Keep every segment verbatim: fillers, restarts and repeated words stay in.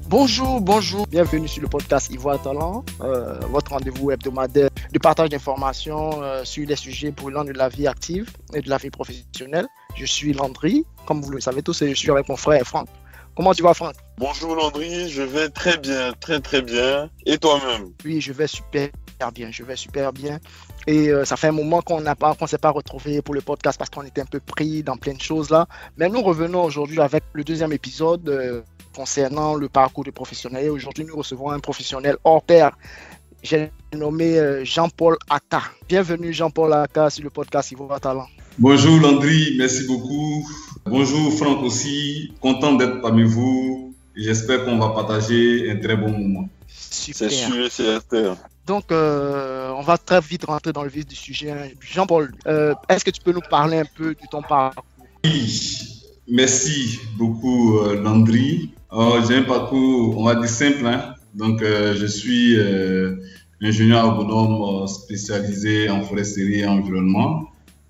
Bonjour, bonjour, bienvenue sur le podcast Ivoire Talent, euh, votre rendez-vous hebdomadaire de partage d'informations euh, sur les sujets brûlants de la vie active et de la vie professionnelle. Je suis Landry, comme vous le savez tous, et je suis avec mon frère Franck. Comment tu vas, Franck? Bonjour Landry, je vais très bien, très très bien. Et toi-même? Oui, je vais super bien, je vais super bien. Et euh, ça fait un moment qu'on n'a pas, qu'on s'est pas retrouvé pour le podcast parce qu'on était un peu pris dans plein de choses là. Mais nous revenons aujourd'hui avec le deuxième épisode euh, concernant le parcours du professionnel. Et aujourd'hui, nous recevons un professionnel hors pair. J'ai nommé euh, Jean-Paul Aka. Bienvenue Jean-Paul Aka sur le podcast Ivoire Talent. Bonjour Landry, merci beaucoup. Bonjour Franck aussi, content d'être parmi vous. J'espère qu'on va partager un très bon moment. Super. C'est sûr et certain. Donc, euh, on va très vite rentrer dans le vif du sujet. Jean-Paul, euh, est-ce que tu peux nous parler un peu de ton parcours? Oui, merci beaucoup euh, Landry. Alors, j'ai un parcours, on va dire simple. Hein? Donc, euh, je suis euh, ingénieur agronome spécialisé en foresterie et environnement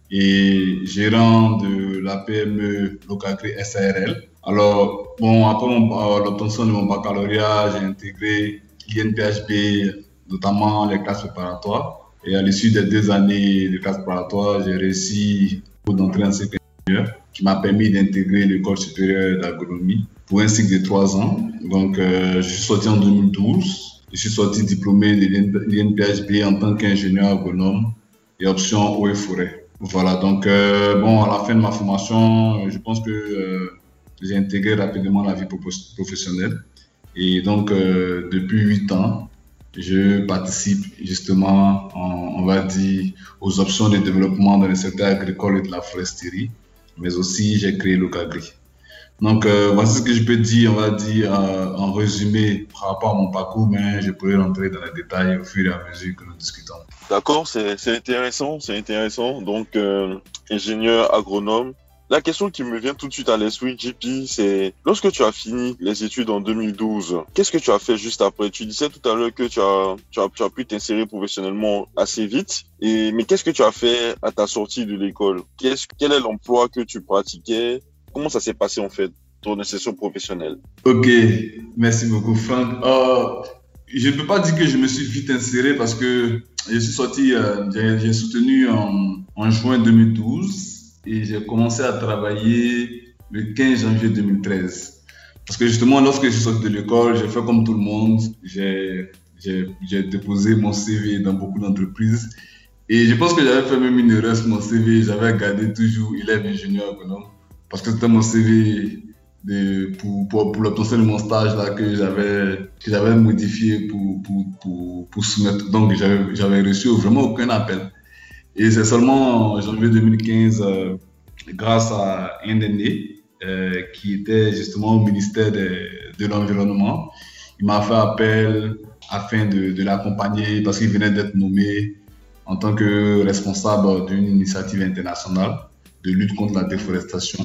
et gérant de la P M E Locagri S A R L. Alors, bon, après mon, l'obtention de mon baccalauréat, j'ai intégré l'I N P H B, notamment les classes préparatoires. Et à l'issue des deux années de classes préparatoires, j'ai réussi d'entrer en cycle ingénieur qui m'a permis d'intégrer l'école supérieure d'agronomie pour un cycle de trois ans. Donc, euh, je suis sorti en deux mille douze. Je suis sorti diplômé de l'I N P H B en tant qu'ingénieur agronome et option eau et forêt. Voilà, donc euh, bon, à la fin de ma formation, je pense que euh, j'ai intégré rapidement la vie professionnelle. Et donc, euh, depuis huit ans, je participe justement, en, on va dire, aux options de développement dans le secteur agricole et de la foresterie, mais aussi j'ai créé Locagri. Donc, euh, voici ce que je peux dire, on va dire, euh, en résumé par rapport à mon parcours, mais je pourrais rentrer dans les détails au fur et à mesure que nous discutons. D'accord, c'est, c'est intéressant, c'est intéressant. Donc, euh, ingénieur agronome. La question qui me vient tout de suite à l'esprit, J P, c'est lorsque tu as fini les études en deux mille douze, qu'est-ce que tu as fait juste après? Tu disais tout à l'heure que tu as, tu as, tu as pu t'insérer professionnellement assez vite. Et, mais qu'est-ce que tu as fait à ta sortie de l'école? Qu'est-ce, quel est l'emploi que tu pratiquais? Comment ça s'est passé en fait, ton insertion professionnelle? Ok, merci beaucoup Franck. Euh, je ne peux pas dire que je me suis vite inséré parce que je suis sorti, euh, j'ai, j'ai soutenu en, en juin deux mille douze. Et j'ai commencé à travailler le quinze janvier deux mille treize. Parce que justement, lorsque je suis sorti de l'école, j'ai fait comme tout le monde. J'ai, j'ai, j'ai déposé mon C V dans beaucoup d'entreprises. Et je pense que j'avais fait même une erreur sur mon C V. J'avais gardé toujours élève ingénieur agronome. Parce que c'était mon C V de, pour, pour, pour l'obtention de mon stage là, que, j'avais, que j'avais modifié pour, pour, pour, pour soumettre. Donc, j'avais, j'avais reçu vraiment aucun appel. Et c'est seulement en janvier deux mille quinze, euh, grâce à un aîné euh, qui était justement au ministère de, de l'Environnement, il m'a fait appel afin de, de l'accompagner parce qu'il venait d'être nommé en tant que responsable d'une initiative internationale de lutte contre la déforestation.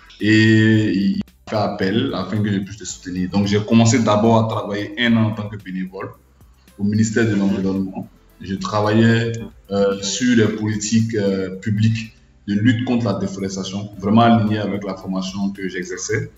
Et il m'a fait appel afin que je puisse le soutenir. Donc j'ai commencé d'abord à travailler un an en tant que bénévole au ministère de l'Environnement. Je travaillais euh, sur les politiques euh, publiques de lutte contre la déforestation, vraiment alignées avec la formation que j'exerçais.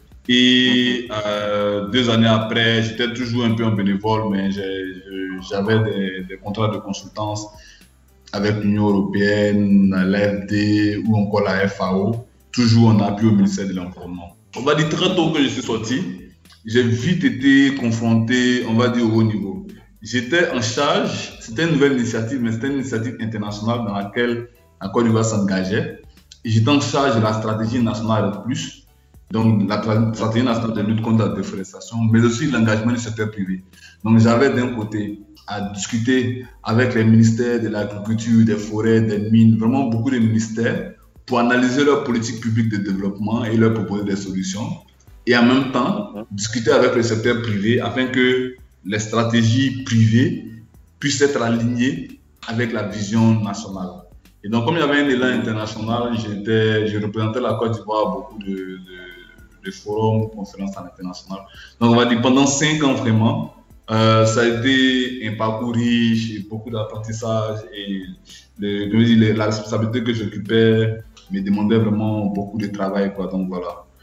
Et euh, deux années après, j'étais toujours un peu en bénévole, mais j'ai, j'avais des, des contrats de consultance avec l'Union européenne, l'A F D ou encore la F A O, toujours en appui au ministère de l'Environnement. On va dire très tôt que je suis sorti, j'ai vite été confronté, on va dire, au haut niveau. J'étais en charge, c'était une nouvelle initiative, mais c'était une initiative internationale dans laquelle la Côte d'Ivoire s'engageait. Et j'étais en charge de la stratégie nationale de plus, donc la stratégie nationale de lutte contre la déforestation, mais aussi l'engagement du secteur privé. Donc j'avais d'un côté à discuter avec les ministères de l'agriculture, des forêts, des mines, vraiment beaucoup de ministères pour analyser leur politique publique de développement et leur proposer des solutions. Et en même temps, discuter avec le secteur privé afin que les stratégies privées puissent être alignées avec la vision nationale. Et donc, comme il y avait un élan international, j'étais, je représentais la Côte d'Ivoire à beaucoup de, de, de forums, conférences internationales. Donc, on va dire pendant cinq ans vraiment, euh, ça a été un parcours riche, et beaucoup d'apprentissage et le, la responsabilité que j'occupais me demandait vraiment beaucoup de travail, quoi. Donc voilà.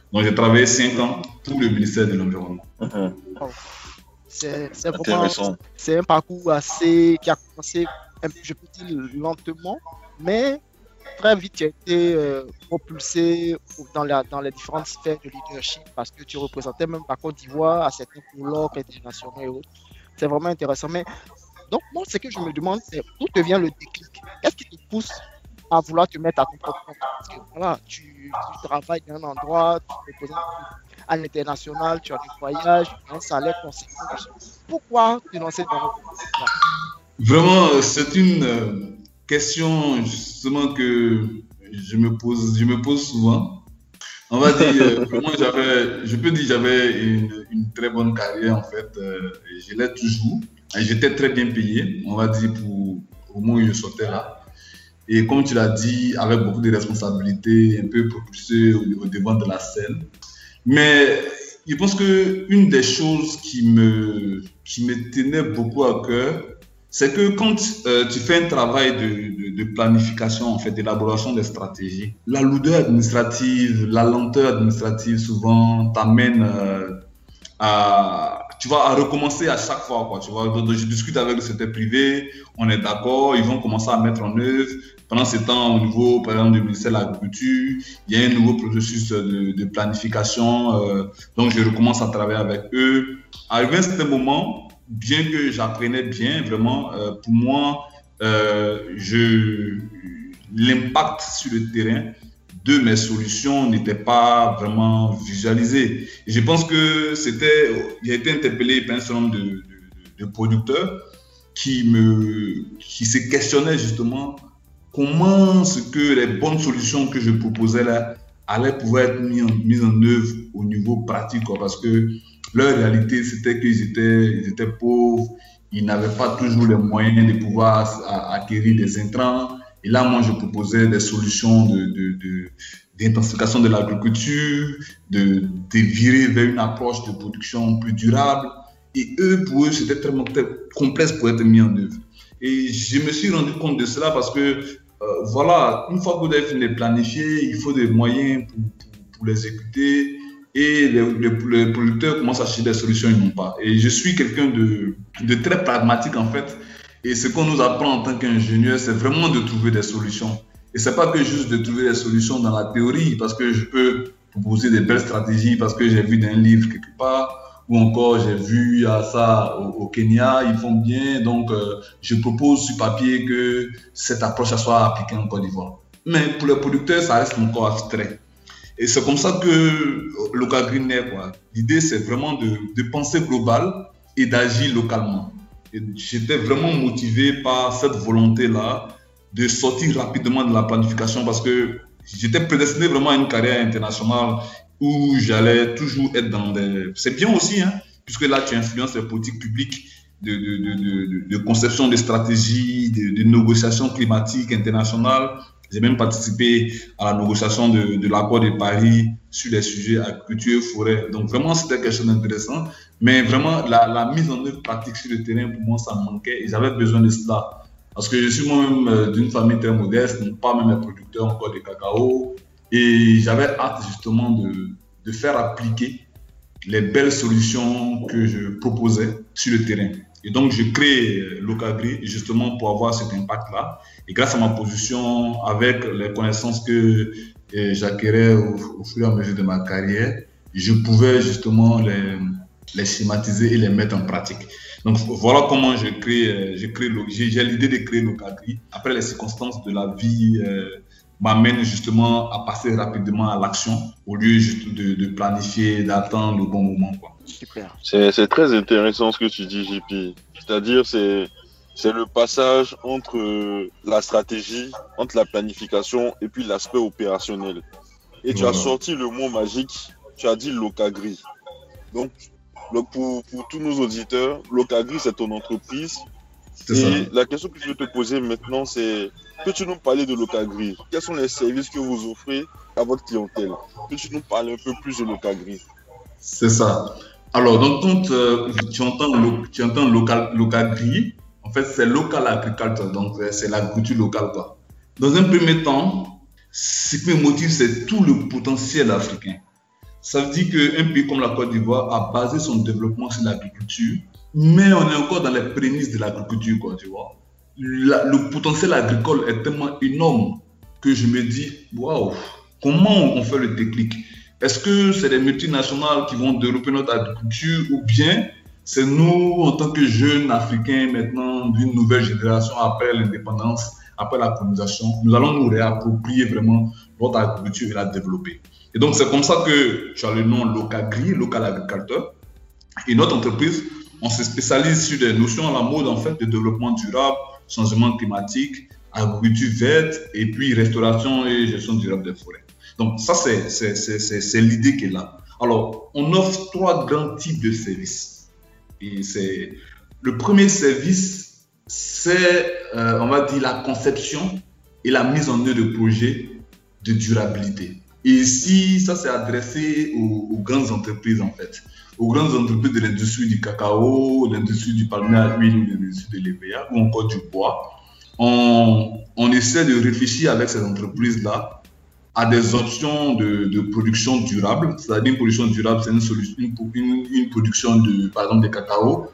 Donc, j'ai travaillé cinq ans pour le ministère de l'Environnement. Mhm. C'est c'est vraiment Intéressant. c'est un parcours assez qui a commencé, un- je peux dire lentement, mais très vite tu as été euh, propulsé dans, la, dans les différentes sphères de leadership parce que tu représentais même la Côte d'Ivoire à certains colloques internationaux et autres. C'est vraiment intéressant. Mais donc, moi, ce que je me demande, c'est d'où te vient le déclic? Qu'est-ce qui te pousse à vouloir te mettre à ton propre compte? Parce que voilà, tu, tu travailles dans un endroit, tu te présentes à l'international, tu as des voyages, tu as un salaire conséquent. Pourquoi te lancer dans le monde? Vraiment, euh, c'est une euh, question justement que je me pose, je me pose souvent. On va dire, euh, vraiment, j'avais, je peux dire, j'avais une, une très bonne carrière en fait. Euh, et je l'ai toujours. Et j'étais très bien payé, on va dire, pour au moment où je sortais là. Et comme tu l'as dit, avec beaucoup de responsabilités, un peu propulsé au, au devant de la scène. Mais je pense que une des choses qui me, qui me tenait beaucoup à cœur, c'est que quand euh, tu fais un travail de, de, de planification, en fait, d'élaboration des stratégies, la lourdeur administrative, la lenteur administrative souvent t'amène euh, à, tu vois, à recommencer à chaque fois, quoi, tu vois. Donc, je discute avec le secteur privé, on est d'accord, ils vont commencer à mettre en œuvre. Pendant ce temps, au niveau, par exemple, du ministère de l'Agriculture, il y a un nouveau processus de, de planification, euh, donc je recommence à travailler avec eux. Arrivé à un certain moment, bien que j'apprenais bien, vraiment, euh, pour moi, euh, je, l'impact sur le terrain de mes solutions n'était pas vraiment visualisé. Et je pense que c'était, j'ai été interpellé par un certain nombre de, de, de producteurs qui me, qui se questionnaient justement comment ce que les bonnes solutions que je proposais là allaient pouvoir être mises en, mises en œuvre au niveau pratique, quoi, parce que leur réalité, c'était qu'ils étaient, ils étaient pauvres, ils n'avaient pas toujours les moyens de pouvoir acquérir des intrants. Et là, moi, je proposais des solutions de, de, de, d'intensification de l'agriculture, de, de virer vers une approche de production plus durable. Et eux, pour eux, c'était très, très complexe pour être mis en œuvre. Et je me suis rendu compte de cela parce que, euh, voilà, une fois que vous avez fini de planifier, il faut des moyens pour, pour, pour l'exécuter. Et les, les, les producteurs commencent à chercher des solutions, ils n'ont pas. Et je suis quelqu'un de, de très pragmatique, en fait. Et ce qu'on nous apprend en tant qu'ingénieur, c'est vraiment de trouver des solutions. Et c'est pas que juste de trouver des solutions dans la théorie, parce que je peux proposer des belles stratégies, parce que j'ai vu dans un livre quelque part, ou encore j'ai vu à ça au, au Kenya, ils font bien, donc euh, je propose sur papier que cette approche soit appliquée en Côte d'Ivoire. Mais pour les producteurs, ça reste encore abstrait. Et c'est comme ça que Locagri naît, quoi. L'idée, c'est vraiment de, de penser global et d'agir localement. Et j'étais vraiment motivé par cette volonté-là de sortir rapidement de la planification parce que j'étais prédestiné vraiment à une carrière internationale où j'allais toujours être dans des... C'est bien aussi, hein, puisque là, tu influences les politiques publiques de, de, de, de, de conception de stratégies, de, de négociations climatiques internationales. J'ai même participé à la négociation de, de l'accord de Paris sur les sujets agriculture et forêt. Donc vraiment, c'était quelque chose d'intéressant. Mais vraiment, la, la mise en œuvre pratique sur le terrain, pour moi, ça me manquait et j'avais besoin de cela. Parce que je suis moi-même euh, d'une famille très modeste, non pas même un producteur encore de cacao. Et j'avais hâte justement de, de faire appliquer les belles solutions que je proposais sur le terrain. Et donc, je crée Locagri justement pour avoir cet impact-là. Et grâce à ma position, avec les connaissances que eh, j'acquérais au, au fur et à mesure de ma carrière, je pouvais justement les, les schématiser et les mettre en pratique. Donc, voilà comment je crée, je crée j'ai, j'ai l'idée de créer Locagri. Après, les circonstances de la vie euh, m'amènent justement à passer rapidement à l'action au lieu juste de, de planifier, d'attendre le bon moment, quoi. Super. C'est, c'est très intéressant ce que tu dis, J P. C'est-à-dire, c'est, c'est le passage entre euh, la stratégie, entre la planification et puis l'aspect opérationnel. Et tu Voilà. as sorti le mot magique, tu as dit Locagri. Donc, le, pour, pour tous nos auditeurs, Locagri, c'est ton entreprise. C'est et ça. la question que je veux te poser maintenant, c'est peux-tu nous parler de Locagri? Quels sont les services que vous offrez à votre clientèle? Peux-tu nous parler un peu plus de Locagri? C'est ça. Alors, donc, quand euh, tu entends, lo, tu entends local, Locagri, en fait, c'est local agriculture, donc c'est l'agriculture locale, quoi. Dans un premier temps, ce qui me motive, c'est tout le potentiel africain. Ça veut dire qu'un pays comme la Côte d'Ivoire a basé son développement sur l'agriculture, mais on est encore dans les prémices de l'agriculture, quoi, tu vois. La, le potentiel agricole est tellement énorme que je me dis, waouh, comment on fait le déclic? Est-ce que c'est les multinationales qui vont développer notre agriculture ou bien c'est nous, en tant que jeunes Africains, maintenant d'une nouvelle génération après l'indépendance, après la colonisation, nous allons nous réapproprier vraiment notre agriculture et la développer. Et donc, c'est comme ça que tu as le nom Locagri, Local Agriculture. Et notre entreprise, on se spécialise sur des notions à la mode, en fait, de développement durable, changement climatique, agriculture verte, et puis restauration et gestion durable des forêts. Donc, ça, c'est, c'est, c'est, c'est, c'est l'idée qui est là. Alors, on offre trois grands types de services. Et c'est... Le premier service, c'est, euh, on va dire, la conception et la mise en œuvre de projets de durabilité. Et ici, ça, c'est adressé aux, aux grandes entreprises, en fait. Aux grandes entreprises de l'industrie du cacao, l'industrie du palmier à huile ou l'industrie de l'E V A ou encore du bois. On, on essaie de réfléchir avec ces entreprises-là à des options de, de production durable. C'est-à-dire une production durable, c'est une, solution, une, une, une production de, par exemple, de cacao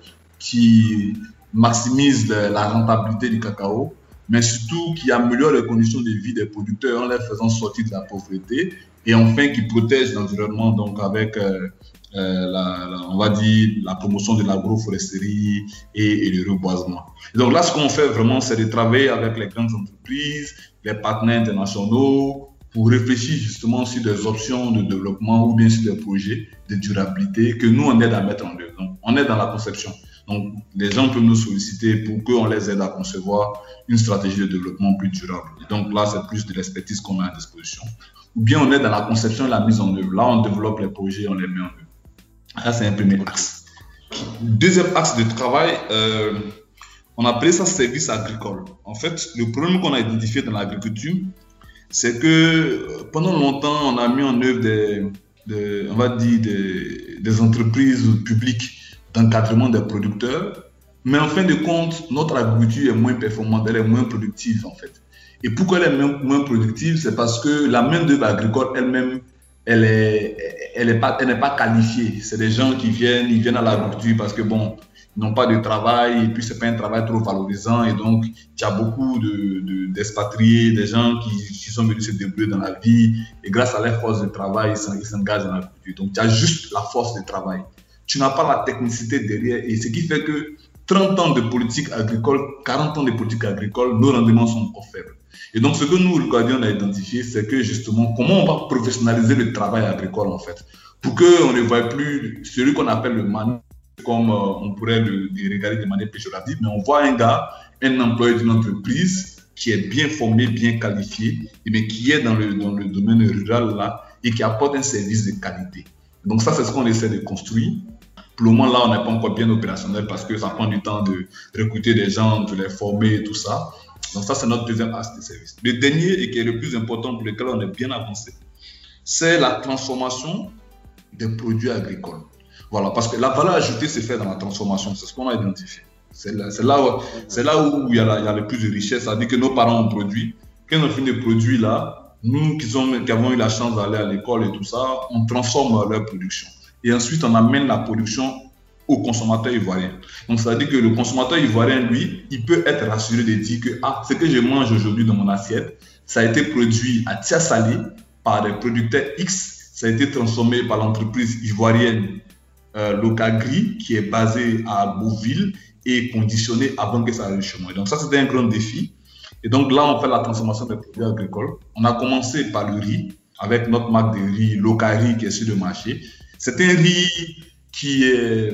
qui maximise la, la rentabilité du cacao, mais surtout qui améliore les conditions de vie des producteurs en les faisant sortir de la pauvreté et enfin qui protège l'environnement donc avec euh, euh, la, la, on va dire la promotion de l'agroforesterie et, et le reboisement. Et donc là, ce qu'on fait vraiment, c'est de travailler avec les grandes entreprises, les partenaires internationaux pour réfléchir justement sur des options de développement ou bien sur des projets de durabilité que nous, on aide à mettre en œuvre. Donc, on est dans la conception. Donc, les gens peuvent nous solliciter pour qu'on les aide à concevoir une stratégie de développement plus durable. Et donc là, c'est plus de l'expertise qu'on a à disposition. Ou bien on est dans la conception et la mise en œuvre. Là, on développe les projets, on les met en œuvre. Ça, c'est un premier axe. Deuxième axe de travail, euh, on appelait ça service agricole. En fait, le problème qu'on a identifié dans l'agriculture, c'est que pendant longtemps, on a mis en œuvre des, des, on va dire des, des entreprises publiques d'encadrement des producteurs, mais en fin de compte, notre agriculture est moins performante, elle est moins productive en fait. Et pourquoi elle est moins, moins productive? C'est parce que la main-d'œuvre agricole elle-même, elle est, elle est pas, elle n'est pas qualifiée. C'est des gens qui viennent, ils viennent à l'agriculture parce que bon, ils n'ont pas de travail et puis c'est pas un travail trop valorisant et donc il y a beaucoup de, de, d'expatriés, des gens qui, qui sont venus se débrouiller dans la vie et grâce à leur force de travail, ils s'engagent dans l'agriculture. Donc il y a juste la force de travail. Tu n'as pas la technicité derrière et ce qui fait que trente ans de politique agricole, quarante ans de politique agricole, nos rendements sont encore faibles. Et donc ce que nous, le Guardian, on a identifié, c'est que justement, comment on va professionnaliser le travail agricole en fait, pour qu'on ne voit plus celui qu'on appelle le man, comme euh, on pourrait le, le regarder de manière péjorative, mais on voit un gars, un employé d'une entreprise qui est bien formé, bien qualifié, mais qui est dans le, dans le domaine rural là et qui apporte un service de qualité. Donc ça, c'est ce qu'on essaie de construire. Pour le moment, là, on n'est pas encore bien opérationnel parce que ça prend du temps de recruter des gens, de les former et tout ça. Donc ça, c'est notre deuxième axe de service. Le dernier, et qui est le plus important pour lequel on est bien avancé, c'est la transformation des produits agricoles. Voilà, parce que la valeur ajoutée se fait dans la transformation, c'est ce qu'on a identifié. C'est là, c'est là, où, c'est là où il y, a la, il y a le plus de richesse, c'est-à-dire que nos parents ont produit. Quand on finit de produire là, nous qui, sont, qui avons eu la chance d'aller à l'école et tout ça, on transforme leur production. Et ensuite, on amène la production au consommateur ivoirien. Donc, c'est-à-dire que le consommateur ivoirien, lui, il peut être rassuré de dire que ah, ce que je mange aujourd'hui dans mon assiette, ça a été produit à Tiasalé par des producteurs X, ça a été transformé par l'entreprise ivoirienne euh, Locagri, qui est basée à Beauville et conditionné avant que ça arrive chez moi. Donc, ça, c'était un grand défi. Et donc, là, on fait la transformation des produits agricoles. On a commencé par le riz, avec notre marque de riz Locari qui est sur le marché. C'est un riz qui est,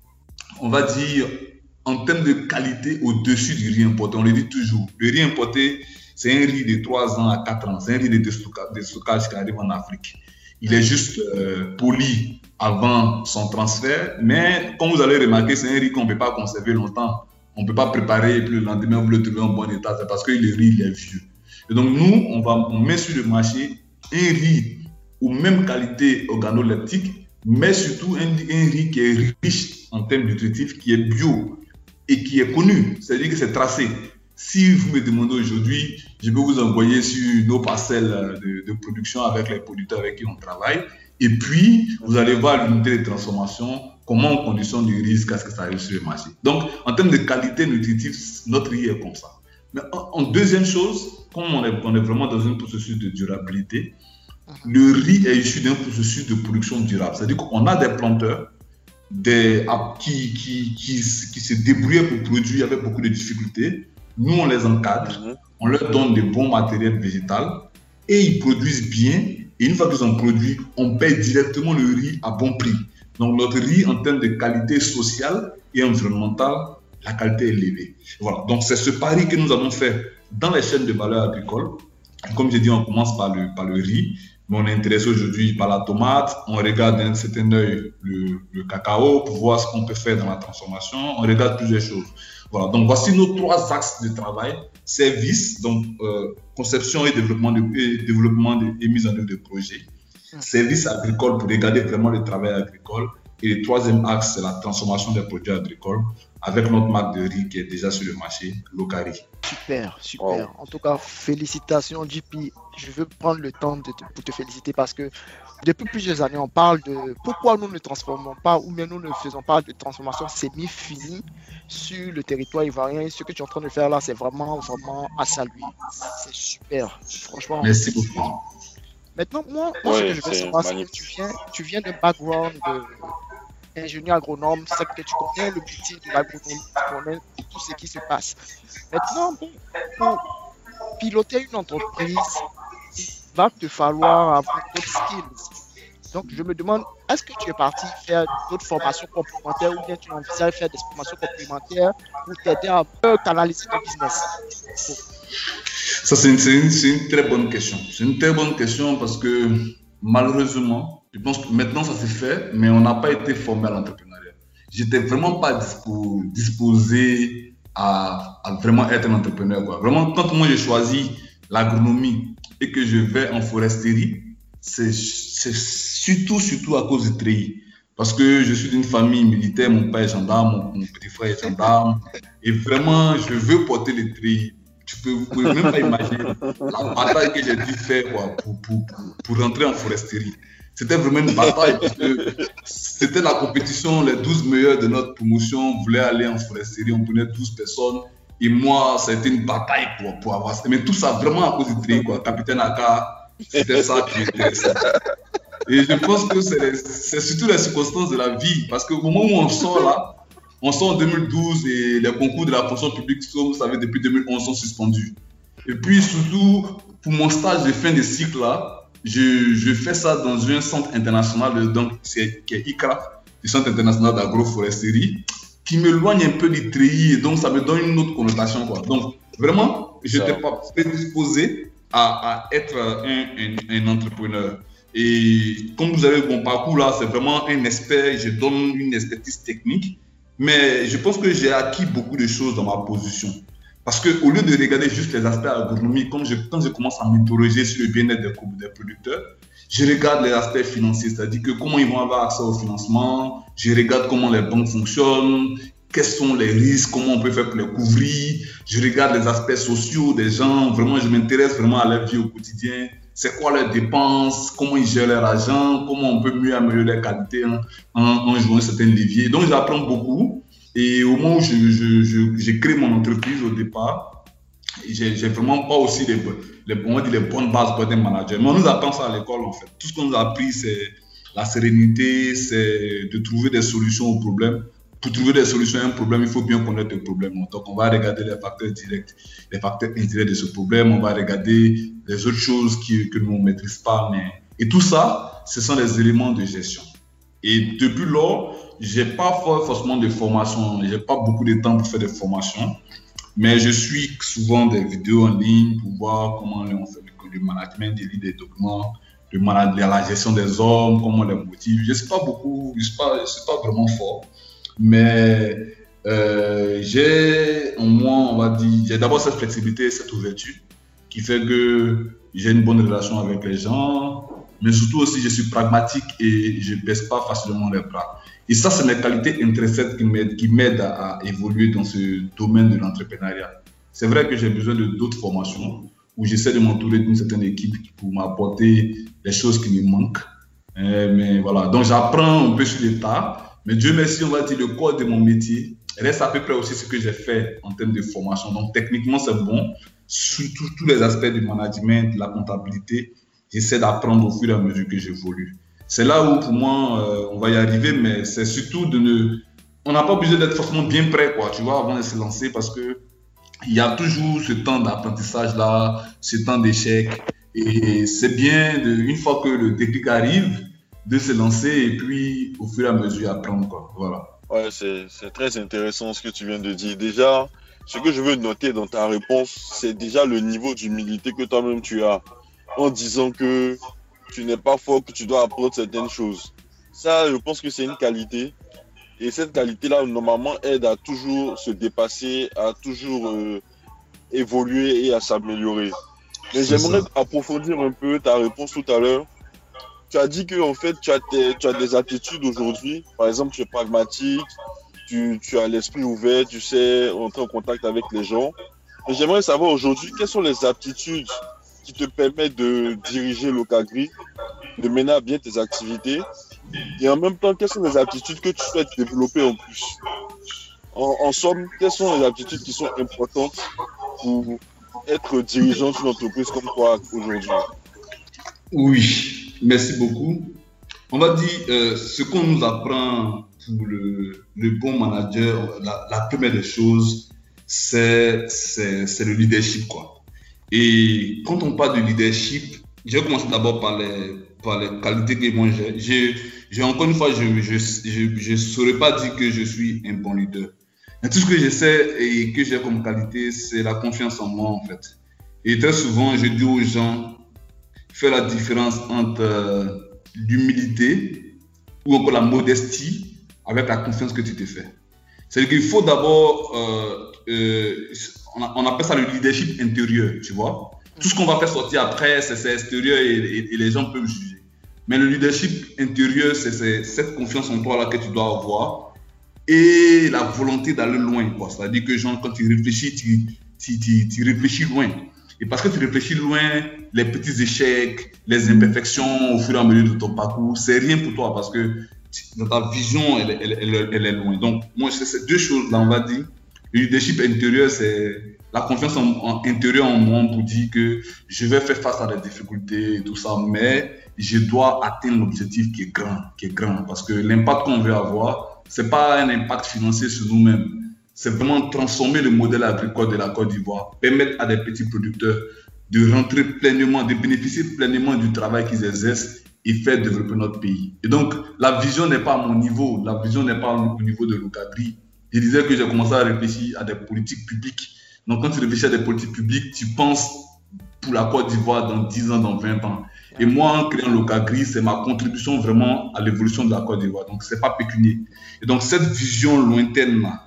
on va dire, en termes de qualité, au-dessus du riz importé. On le dit toujours. Le riz importé, c'est un riz de trois ans à quatre ans. C'est un riz de déstockage qui arrive en Afrique. Il est juste euh, poli avant son transfert. Mais comme vous allez remarquer, c'est un riz qu'on ne peut pas conserver longtemps. On ne peut pas préparer et puis le lendemain, vous le trouvez en bon état. C'est parce que le riz, il est vieux. Et donc, nous, on, va, on met sur le marché un riz aux mêmes qualités organoleptiques, mais surtout un, un riz qui est riche en termes nutritifs, qui est bio et qui est connu, c'est-à-dire que c'est tracé. Si vous me demandez aujourd'hui, je peux vous envoyer sur nos parcelles de, de production avec les producteurs avec qui on travaille, Et puis, vous allez voir l'unité de transformation, comment on conditionne du riz jusqu'à ce que ça arrive sur le marché. Donc, en termes de qualité nutritive, notre riz est comme ça. Mais en, en deuxième chose, comme on est, on est vraiment dans un processus de durabilité, le riz est issu d'un processus de production durable. C'est-à-dire qu'on a des planteurs des, qui, qui, qui, qui se débrouillaient pour produire avec beaucoup de difficultés. Nous, on les encadre, on leur donne des bons matériels végétaux et ils produisent bien. Et une fois qu'ils ont produit, on paye directement le riz à bon prix. Donc, notre riz, en termes de qualité sociale et environnementale, la qualité est élevée. Voilà. Donc, c'est ce pari que nous avons fait dans les chaînes de valeur agricole. Comme j'ai dit, on commence par le, par le riz, mais on est intéressé aujourd'hui par la tomate. On regarde d'un certain œil le, le cacao pour voir ce qu'on peut faire dans la transformation. On regarde plusieurs choses. Voilà. Donc, voici nos trois axes de travail. Service, donc euh, conception et développement, de, et, développement de, et mise en œuvre de projets. Service agricole pour regarder vraiment le travail agricole. Et le troisième axe, c'est la transformation des produits agricoles avec notre marque de riz qui est déjà sur le marché, Locari. Super, super. Wow. En tout cas, félicitations, J P. Je veux prendre le temps de te, pour te féliciter parce que depuis plusieurs années, on parle de pourquoi nous ne transformons pas ou bien nous ne faisons pas de transformation semi-finie sur le territoire ivoirien. Ce que tu es en train de faire là, c'est vraiment, vraiment à saluer. C'est super. Franchement. Merci beaucoup. Maintenant, moi, moi ouais, ce que je veux savoir, c'est que tu viens, tu viens d'un background d'ingénieur agronome, c'est ça que tu connais le métier de l'agronomie, tu connais tout ce qui se passe. Maintenant, bon, pour piloter une entreprise, il va te falloir avoir d'autres skills. Donc, je me demande, est-ce que tu es parti faire d'autres formations complémentaires ou bien tu envisages faire des formations complémentaires pour t'aider à mieux canaliser ton business? Bon. Ça, c'est une, une, une très bonne question. C'est une très bonne question parce que malheureusement, je pense que maintenant ça s'est fait, mais on n'a pas été formé à l'entrepreneuriat. J'étais vraiment pas dispo, disposé à, à vraiment être un entrepreneur, quoi. Vraiment, quand moi j'ai choisi l'agronomie et que je vais en foresterie, c'est surtout, surtout à cause du treillis. Parce que je suis d'une famille militaire, mon père est gendarme, mon, mon petit frère est gendarme, et vraiment, je veux porter les treillis. Tu peux, vous ne pouvez même pas imaginer la bataille que j'ai dû faire quoi, pour, pour, pour, pour rentrer en foresterie. C'était vraiment une bataille parce que c'était la compétition, les douze meilleurs de notre promotion voulaient aller en foresterie, on prenait douze personnes et moi, ça a été une bataille pour, pour avoir ça. Mais tout ça vraiment à cause du tri, quoi. Capitaine Aka, c'était ça qui m'intéressait. Et je pense que c'est surtout les circonstances de la vie parce qu'au moment où on sort là, on sort en deux mille douze et les concours de la fonction publique, vous savez, depuis deux mille onze sont suspendus. Et puis surtout, pour mon stage de fin de cycle là, je, je fais ça dans un centre international, donc c'est, qui est I C R A F, le Centre international d'agroforesterie, qui m'éloigne un peu du treillis et donc ça me donne une autre connotation, quoi. Donc vraiment, je n'étais pas prédisposé à, à être un, un, un entrepreneur. Et comme vous avez mon parcours là, c'est vraiment un expert, je donne une expertise technique. Mais je pense que j'ai acquis beaucoup de choses dans ma position. Parce qu'au lieu de regarder juste les aspects agronomiques, quand je, quand je commence à m'interroger sur le bien-être des, des producteurs, je regarde les aspects financiers, c'est-à-dire que comment ils vont avoir accès au financement, je regarde comment les banques fonctionnent, quels sont les risques, comment on peut faire pour les couvrir, je regarde les aspects sociaux des gens, vraiment je m'intéresse vraiment à leur vie au quotidien. C'est quoi leurs dépenses, comment ils gèrent leur argent, comment on peut mieux améliorer leur qualité en, en, en jouant certains leviers. Donc, j'apprends beaucoup. Et au moment où je, je, je, j'ai créé mon entreprise au départ, j'ai, j'ai vraiment pas aussi les, les, on va dire les bonnes bases pour être un manager. Mais on nous apprend ça à l'école, en fait. Tout ce qu'on nous a appris, c'est la sérénité, c'est de trouver des solutions aux problèmes. Pour trouver des solutions à un problème, il faut bien connaître le problème. Donc, on va regarder les facteurs directs, les facteurs indirects de ce problème. On va regarder les autres choses qui, que nous ne maîtrisons pas. Mais... Et tout ça, ce sont les éléments de gestion. Et depuis lors, je n'ai pas forcément de formation. Je n'ai pas beaucoup de temps pour faire des formations. Mais je suis souvent des vidéos en ligne pour voir comment on fait le management, des livres, des documents, le management, la gestion des hommes, comment on les motive. Je ne sais pas beaucoup, je ne suis pas, je suis pas vraiment fort. Mais euh, j'ai au moins, on va dire, j'ai d'abord cette flexibilité, cette ouverture qui fait que j'ai une bonne relation avec les gens, mais surtout aussi je suis pragmatique et je ne baisse pas facilement les bras. Et ça, c'est mes qualités intrinsèques qui m'aident, qui m'aident à, à évoluer dans ce domaine de l'entrepreneuriat. C'est vrai que j'ai besoin de d'autres formations où j'essaie de m'entourer d'une certaine équipe pour m'apporter les choses qui me manquent. Euh, mais voilà, donc j'apprends un peu sur les tas. Mais Dieu merci, on va dire, le corps de mon métier reste à peu près aussi ce que j'ai fait en termes de formation. Donc techniquement, c'est bon. Sur tous tous les aspects du management, de la comptabilité, j'essaie d'apprendre au fur et à mesure que j'évolue. C'est là où, pour moi, euh, on va y arriver, mais c'est surtout de ne... On n'a pas besoin d'être forcément bien prêt, quoi, tu vois, avant de se lancer, parce que il y a toujours ce temps d'apprentissage-là, ce temps d'échec. Et c'est bien, de, une fois que le déclic arrive, de se lancer et puis, au fur et à mesure, apprendre, quoi. Voilà. Ouais, c'est, c'est très intéressant ce que tu viens de dire. Déjà, ce que je veux noter dans ta réponse, c'est déjà le niveau d'humilité que toi-même tu as en disant que tu n'es pas fort, que tu dois apprendre certaines choses. Ça, je pense que c'est une qualité. Et cette qualité-là, normalement, aide à toujours se dépasser, à toujours euh, évoluer et à s'améliorer. Mais C'est j'aimerais ça. approfondir un peu ta réponse tout à l'heure. Tu as dit que en fait, tu as, tes- tu as des attitudes aujourd'hui. Par exemple, tu es pragmatique, tu, tu as l'esprit ouvert, tu sais entrer en contact avec les gens. Et j'aimerais savoir aujourd'hui, quelles sont les aptitudes qui te permettent de diriger l'Ocagri, de mener à bien tes activités. Et en même temps, quelles sont les aptitudes que tu souhaites développer en plus? En, en somme, quelles sont les aptitudes qui sont importantes pour être dirigeant d'une entreprise comme toi aujourd'hui? Oui, merci beaucoup. On va dire, euh, ce qu'on nous apprend pour le, le bon manager, la, la première des choses, c'est, c'est, c'est le leadership, quoi. Et quand on parle de leadership, je vais commencer d'abord par les, par les qualités que moi j'ai. J'ai, j'ai encore une fois, je ne je, je, je saurais pas dire que je suis un bon leader. Mais tout ce que je sais et que j'ai comme qualité, c'est la confiance en moi, en fait. Et très souvent, je dis aux gens, fais la différence entre euh, l'humilité ou encore la modestie avec la confiance que tu te fais. C'est-à-dire qu'il faut d'abord, euh, euh, on, a- on appelle ça le leadership intérieur, tu vois. Tout ce qu'on va faire sortir après, c'est c'est extérieur et, et- et les gens peuvent juger. Mais le leadership intérieur, c'est c'est cette confiance en toi là que tu dois avoir et la volonté d'aller loin, quoi. C'est-à-dire que genre, quand tu réfléchis, tu, tu, tu, tu réfléchis loin. Et parce que tu réfléchis loin, les petits échecs, les imperfections au fur et à mesure de ton parcours, c'est rien pour toi parce que dans ta vision, elle, elle, elle, elle est loin. Donc, moi, c'est ces deux choses-là, on va dire. Le leadership intérieur, c'est la confiance en, en- intérieure en moi pour dire que je vais faire face à des difficultés et tout ça, mais je dois atteindre l'objectif qui est grand, qui est grand. Parce que l'impact qu'on veut avoir, c'est pas un impact financier sur nous-mêmes. C'est vraiment transformer le modèle agricole de la Côte d'Ivoire, permettre à des petits producteurs de rentrer pleinement, de bénéficier pleinement du travail qu'ils exercent et faire développer notre pays. Et donc, la vision n'est pas à mon niveau, la vision n'est pas au niveau de l'Ocagri. Je disais que j'ai commencé à réfléchir à des politiques publiques. Donc, quand tu réfléchis à des politiques publiques, tu penses pour la Côte d'Ivoire dans dix ans, dans vingt ans. Et moi, en créant l'Ocagri, c'est ma contribution vraiment à l'évolution de la Côte d'Ivoire. Donc, c'est pas pécunier. Et donc, cette vision lointaine-là,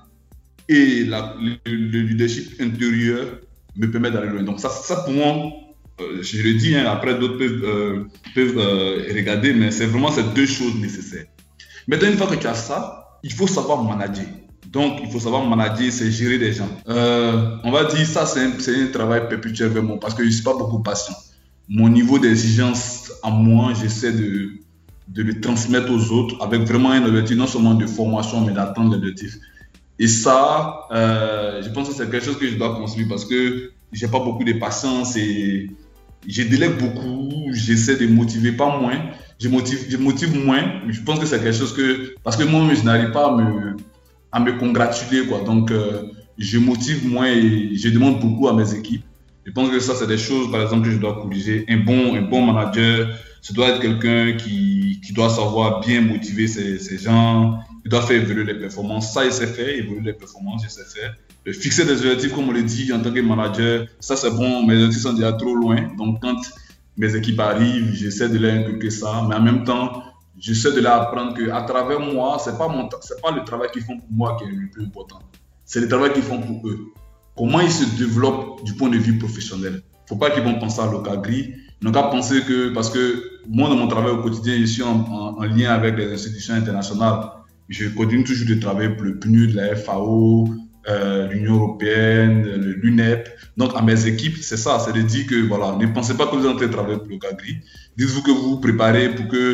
et la- le, le leadership intérieur me permet d'aller loin. Donc ça, ça pour moi, euh, je le dis, hein, après d'autres peuvent, euh, peuvent euh, regarder, mais c'est vraiment ces deux choses nécessaires. Maintenant, une fois que tu as ça, il faut savoir manager. Donc, il faut savoir manager, c'est gérer des gens. Euh, on va dire ça, c'est un, c'est un travail perpétuel vraiment, parce que je ne suis pas beaucoup patient. Mon niveau d'exigence à moi, j'essaie de, de le transmettre aux autres avec vraiment un objectif, non seulement de formation, mais d'atteindre l'objectif. Et ça, euh, je pense que c'est quelque chose que je dois construire parce que j'ai pas beaucoup de patience et je délègue beaucoup, j'essaie de motiver, pas moins, je motive, je motive moins, mais je pense que c'est quelque chose que, parce que moi, je n'arrive pas à me, à me congratuler, quoi. Donc, euh, je motive moins et je demande beaucoup à mes équipes. Je pense que ça, c'est des choses, par exemple, que je dois corriger. Un bon, un bon manager, ça doit être quelqu'un qui, qui doit savoir bien motiver ses, ses gens, il doit faire évoluer les performances. Ça, il sait faire, évoluer les performances, il sait faire. Euh, Fixer des objectifs, comme on le dit, en tant que manager, ça, c'est bon, mes objectifs sont déjà trop loin. Donc, quand mes équipes arrivent, j'essaie de leur inculquer ça, mais en même temps, j'essaie de leur apprendre qu'à travers moi, c'est pas mon, c'est pas le travail qu'ils font pour moi qui est le plus important. C'est le travail qu'ils font pour eux. Comment ils se développent du point de vue professionnel. Il ne faut pas qu'ils vont penser à l'Ocagri. Ils n'ont qu'à penser que, parce que moi, dans mon travail au quotidien, je suis en, en, en lien avec les institutions internationales. Je continue toujours de travailler pour le P N U D, la F A O, euh, l'Union européenne, l'U N E P. Donc, à mes équipes, c'est ça, c'est de dire que, voilà, ne pensez pas que vous êtes en train de travailler pour l'Ocagri. Dites-vous que vous vous préparez pour que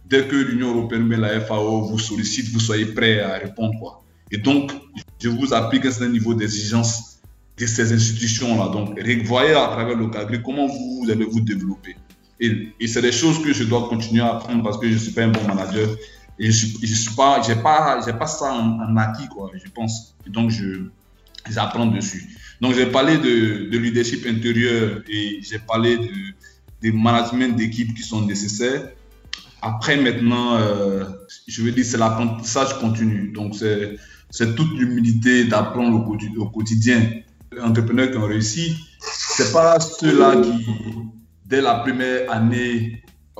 dès que l'Union européenne met la F A O vous sollicite, vous soyez prêt à répondre, quoi. Et donc, je vous applique un certain niveau d'exigence de ces institutions-là. Donc, voyez à travers le cadre comment vous, vous allez vous développer. Et, et c'est des choses que je dois continuer à apprendre parce que je ne suis pas un bon manager. Et je n'ai je suis pas, j'ai pas, j'ai pas ça en, en acquis, quoi, je pense. Et donc, je, j'apprends dessus. Donc, j'ai parlé de, de leadership intérieur et j'ai parlé de, de management d'équipe qui sont nécessaires. Après, maintenant, euh, je veux dire, c'est l'apprentissage continu. Donc, c'est, c'est toute l'humilité d'apprendre au, au quotidien. Les entrepreneurs qui ont réussi, ce n'est pas ceux-là qui, dès la première année,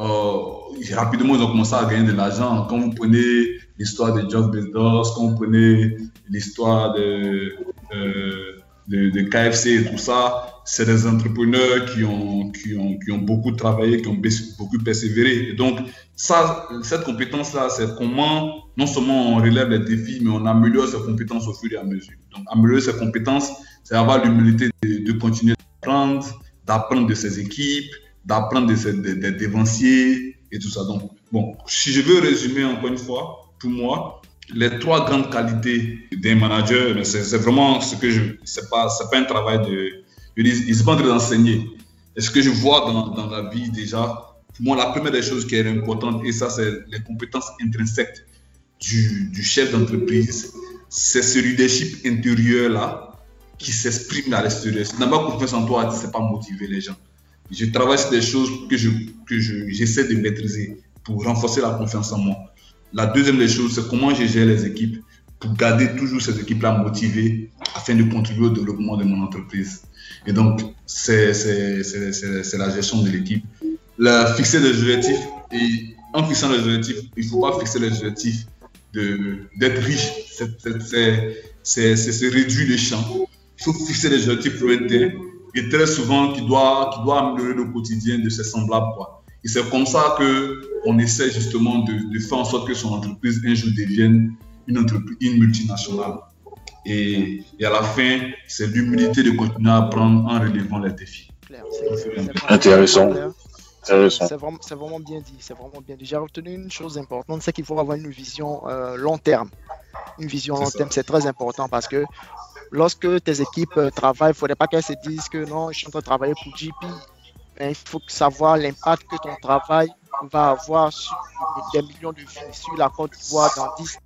euh, rapidement, ils ont commencé à gagner de l'argent. Quand vous prenez l'histoire de Jeff Bezos, quand vous prenez l'histoire de, euh, de, de K F C et tout ça, c'est des entrepreneurs qui ont, qui, ont, qui ont beaucoup travaillé, qui ont beaucoup persévéré. Et donc, ça, cette compétence-là, c'est comment non seulement on relève les défis, mais on améliore ses compétences au fur et à mesure. Donc, améliorer ses compétences, c'est avoir l'humilité de, de continuer d'apprendre, d'apprendre de ses équipes, d'apprendre des de, de, de dévanciers et tout ça. Donc, bon, si je veux résumer encore une fois, pour moi, les trois grandes qualités d'un manager, c'est, c'est vraiment ce que je... C'est pas, c'est pas un travail de... Ils ne sont pas en train d'enseigner. Et ce que je vois dans, dans la vie déjà, pour moi, la première des choses qui est importante, et ça, c'est les compétences intrinsèques du, du chef d'entreprise, c'est ce leadership intérieur-là qui s'exprime à l'extérieur. Si tu n'as pas confiance en toi, tu ne sais pas motiver les gens. Je travaille sur des choses que, je, que je, j'essaie de maîtriser pour renforcer la confiance en moi. La deuxième des choses, c'est comment je gère les équipes pour garder toujours ces équipes-là motivées afin de contribuer au développement de mon entreprise. Et donc, c'est, c'est, c'est, c'est, c'est la gestion de l'équipe. La, fixer des objectifs. Et en fixant les objectifs, il ne faut pas fixer les objectifs de, d'être riche. C'est, c'est, c'est, c'est, c'est, c'est réduire les champs. Il faut fixer des objectifs lointains et très souvent qui doit, qui doit améliorer le quotidien de ses semblables, quoi. Et c'est comme ça qu'on essaie justement de, de faire en sorte que son entreprise un jour devienne une, entreprise, une multinationale. Et, et à la fin, c'est l'humilité de continuer à apprendre en relevant les défis. Claire, c'est, c'est, c'est Intéressant. C'est, c'est, vraiment, c'est vraiment bien dit. C'est vraiment bien dit. J'ai retenu une chose importante, c'est qu'il faut avoir une vision euh, long terme. Une vision c'est long ça. terme, c'est très important parce que lorsque tes équipes euh, travaillent, il ne faudrait pas qu'elles se disent que non, je suis en train de travailler pour J P. Mais il faut savoir l'impact que ton travail va avoir sur des millions de vies sur la Côte d'Ivoire dans dix.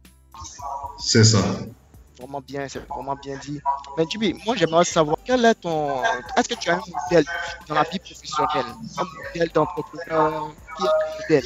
C'est ça. Vraiment bien, c'est vraiment bien dit. Mais J P, moi j'aimerais savoir quel est ton. Est-ce que tu as un modèle dans la vie professionnelle, un modèle d'entrepreneur qui est un modèle?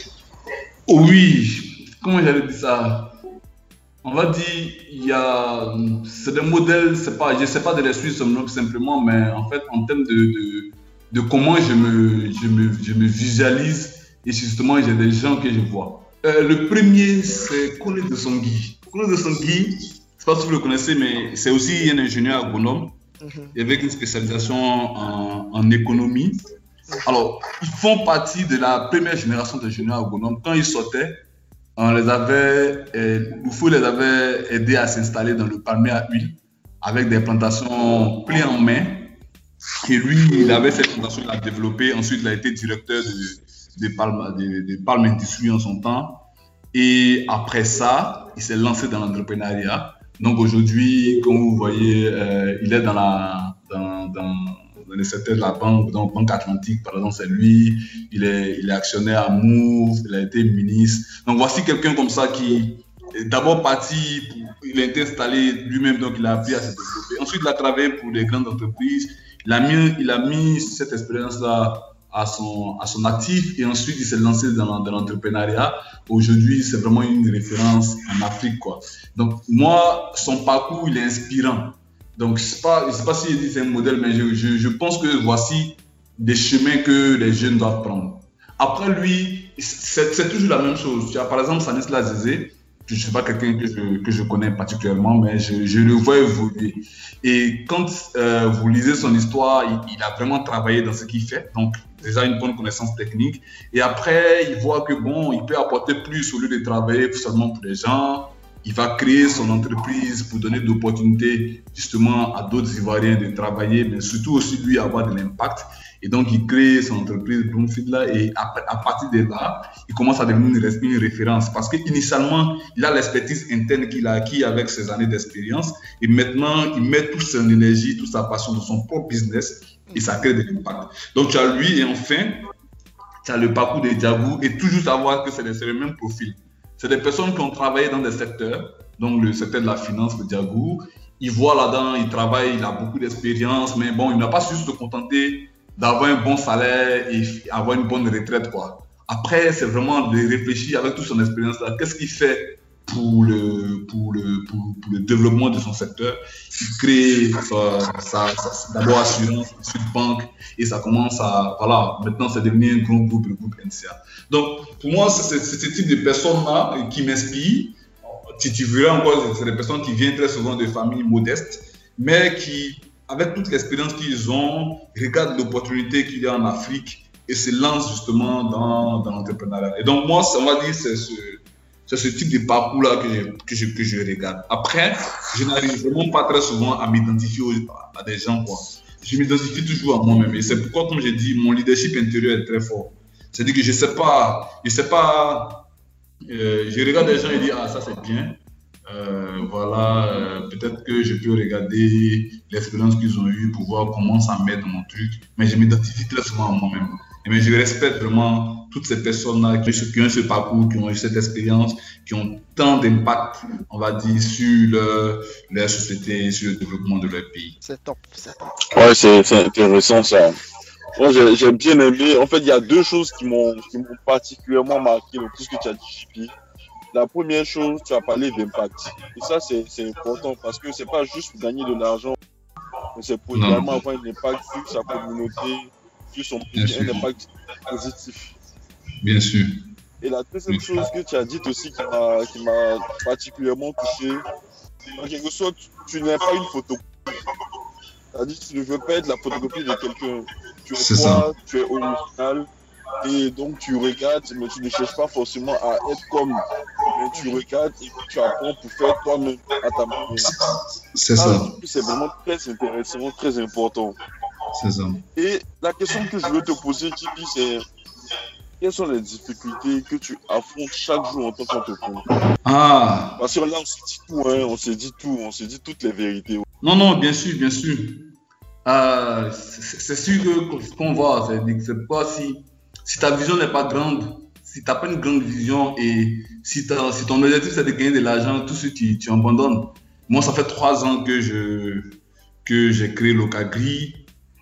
Oui, comment j'allais dire ça? On va dire, il y a. C'est des modèles, c'est pas, je ne sais pas de les suivre simplement, mais en fait, en termes de, de, de comment je me, je, me, je me visualise, et justement, j'ai des gens que je vois. Euh, le premier, c'est Kone de Songui. Kone de Songui, je ne sais pas si vous le connaissez, mais c'est aussi un ingénieur agronome mm-hmm. avec une spécialisation en, en économie. Mm-hmm. Alors, ils font partie de la première génération d'ingénieurs agronomes. Quand ils sortaient, on les avait, Loufou les avait aidés à s'installer dans le palmier à huile avec des plantations clés en main. Et lui, il avait cette plantation, il a développé. Ensuite, il a été directeur de, de, Palme, de, de Palme Industrie en son temps. Et après ça, il s'est lancé dans l'entrepreneuriat. Donc aujourd'hui, comme vous voyez, euh, il est dans, la, dans, dans, dans le secteur de la banque, dans la Banque Atlantique, par exemple, c'est lui. Il est, il est actionnaire à Move, il a été ministre. Donc voici quelqu'un comme ça qui est d'abord parti, pour, il a été installé lui-même, donc il a appris à se développer. Ensuite, il a travaillé pour des grandes entreprises. Il a mis, il a mis cette expérience-là à son, à son actif et ensuite il s'est lancé dans, dans l'entrepreneuriat. Aujourd'hui, c'est vraiment une référence en Afrique, quoi. Donc, moi, son parcours, il est inspirant. Donc, je ne sais pas, je sais pas si je dis c'est un modèle, mais je, je, je pense que voici des chemins que les jeunes doivent prendre. Après lui, c'est, c'est toujours la même chose. Tu as, par exemple, Stanislas Zézé, je ne suis pas quelqu'un que je, que je connais particulièrement, mais je, je le vois évoluer. Et quand euh, vous lisez son histoire, il, il a vraiment travaillé dans ce qu'il fait. Donc, déjà une bonne connaissance technique. Et après, il voit que bon, il peut apporter plus au lieu de travailler seulement pour les gens. il va créer son entreprise pour donner de l'opportunité justement à d'autres Ivoiriens de travailler, mais surtout aussi lui avoir de l'impact. Et donc, il crée son entreprise Bloomfield là, et à, à partir de là, il commence à devenir une, une référence. Parce qu'initialement, il a l'expertise interne qu'il a acquis avec ses années d'expérience. Et maintenant, il met toute son énergie, toute sa passion dans son propre business et ça crée de l'impact. Donc, tu as lui et enfin, tu as le parcours de Diagou et toujours savoir que c'est le même profil. C'est des personnes qui ont travaillé dans des secteurs, donc le secteur de la finance, le Diagou. Il voit là-dedans, il travaille, il a beaucoup d'expérience, mais bon, il n'a pas su se contenter d'avoir un bon salaire et avoir une bonne retraite, quoi. Après, c'est vraiment de réfléchir avec toute son expérience là. Qu'est-ce qu'il fait pour le, pour le, pour, pour le développement de son secteur? Il crée sa, sa, sa, d'abord assurance, ensuite banque, et ça commence à, voilà, maintenant c'est devenu un grand groupe, le groupe N C A. Donc, pour moi, c'est, c'est ce type de personnes-là qui m'inspirent. Si tu verras encore, c'est des personnes qui viennent très souvent de familles modestes, mais qui, avec toute l'expérience qu'ils ont, regardent l'opportunité qu'il y a en Afrique et se lancent justement dans, dans l'entrepreneuriat. Et donc, moi, on va dire, c'est ce, c'est ce type de parcours-là que je, que, je, que je regarde. Après, je n'arrive vraiment pas très souvent à m'identifier à des gens, quoi. Je m'identifie toujours à moi-même. Et c'est pourquoi, comme j'ai dit, mon leadership intérieur est très fort. C'est-à-dire que je ne sais pas, je sais pas, euh, je regarde des gens et dis, ah, ça c'est bien. Euh, voilà, euh, peut-être que je peux regarder l'expérience qu'ils ont eue pour voir comment ça m'aide dans mon truc, mais je m'identifie très souvent à moi-même. Et mais je respecte vraiment toutes ces personnes-là qui, qui ont ce parcours, qui ont eu cette expérience, qui ont tant d'impact, on va dire, sur leur, leur société, sur le développement de leur pays. C'est top, c'est top. Ouais, c'est, c'est intéressant ça. Moi, j'ai, j'ai bien aimé. En fait, il y a deux choses qui m'ont, qui m'ont particulièrement marqué dans tout ce que tu as dit, J P. La première chose, tu as parlé d'impact. Et ça, c'est, c'est important parce que c'est pas juste pour gagner de l'argent, mais c'est pour non. également avoir un impact sur sa communauté, sur son pays, un impact positif. Bien sûr. Et la deuxième chose que tu as dit aussi qui m'a, qui m'a particulièrement touché, en quelque sorte, tu, tu n'es pas une photocopie. C'est-à-dire que tu ne veux pas être la photocopie de quelqu'un. Tu es c'est toi, ça. Tu es original. Et donc tu regardes, mais tu ne cherches pas forcément à être comme, mais tu regardes et tu apprends pour faire toi-même à ta manière. C'est ça. Ah, c'est vraiment très intéressant, très important. C'est ça. Et la question que je veux te poser, Tibi, c'est quelles sont les difficultés que tu affrontes chaque jour en tant qu'entrepreneur? Ah. Parce que là, on se dit tout, hein, on se dit tout, on se dit toutes les vérités. Non, non, bien sûr, bien sûr. Euh, c'est, c'est sûr que ce qu'on voit, c'est, c'est pas si. Si ta vision n'est pas grande, si tu n'as pas une grande vision et si, si ton objectif c'est de gagner de l'argent, tout ce tu, tu abandonnes. Moi, ça fait trois ans que, je, que j'ai créé Locagri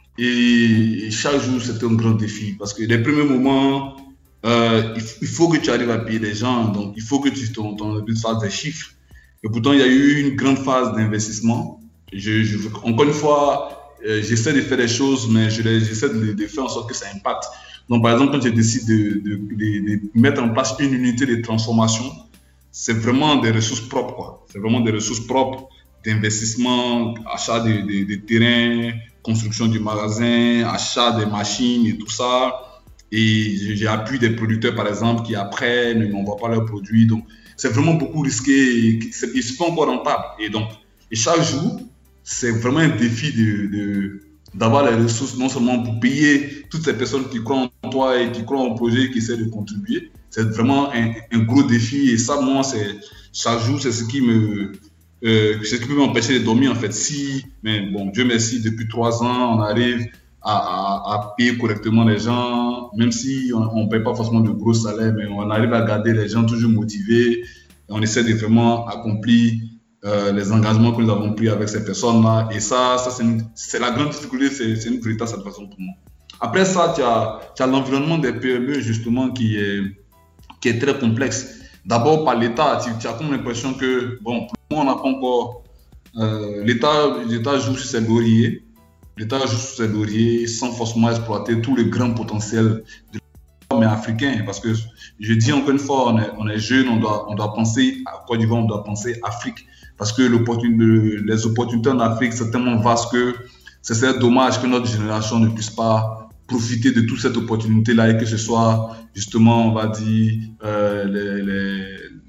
et chaque jour c'est un grand défi parce que les premiers moments, euh, il, il faut que tu arrives à payer les gens, donc il faut que tu ton, ton objectif fasse des chiffres. Et pourtant, il y a eu une grande phase d'investissement. Je, je, encore une fois, euh, j'essaie de faire des choses, mais je, j'essaie de, de faire en sorte que ça impacte. Donc, par exemple, quand je décide de, de, de, de mettre en place une unité de transformation, c'est vraiment des ressources propres, quoi. C'est vraiment des ressources propres d'investissement, achat de, de, de terrain, construction du magasin, achat des machines et tout ça. Et j'ai appuyé des producteurs, par exemple, qui après ne m'envoient pas leurs produits. Donc, c'est vraiment beaucoup risqué et c'est, c'est pas encore rentable. Et donc, et chaque jour, c'est vraiment un défi de... de d'avoir les ressources non seulement pour payer toutes ces personnes qui croient en toi et qui croient en projet et qui essaient de contribuer. C'est vraiment un, un gros défi et ça, moi, c'est, chaque jour, c'est ce qui me, euh, c'est ce qui peut m'empêcher de dormir en fait. Si, mais bon, Dieu merci, depuis trois ans, on arrive à, à, à payer correctement les gens, même si on ne paye pas forcément de gros salaires, mais on arrive à garder les gens toujours motivés et on essaie de vraiment accomplir Euh, les engagements que nous avons pris avec ces personnes-là. Et ça, ça c'est, une, c'est la grande difficulté, c'est, c'est une véritable satisfaction pour moi. Après ça, tu as, tu as l'environnement des P M E, justement, qui est, qui est très complexe. D'abord, par l'État, tu, tu as comme l'impression que, bon, pour le moment, on n'a pas encore... Euh, l'État, l'État joue sur ses lauriers. L'État joue sur ses lauriers sans forcément exploiter tout le grand potentiel de mais africain, parce que je dis encore une fois, on est, on est jeune, on doit, on doit penser à Côte d'Ivoire, on doit penser Afrique, parce que les opportunités en Afrique, c'est tellement vaste que ce serait dommage que notre génération ne puisse pas profiter de toute cette opportunité-là et que ce soit justement, on va dire, euh, les, les,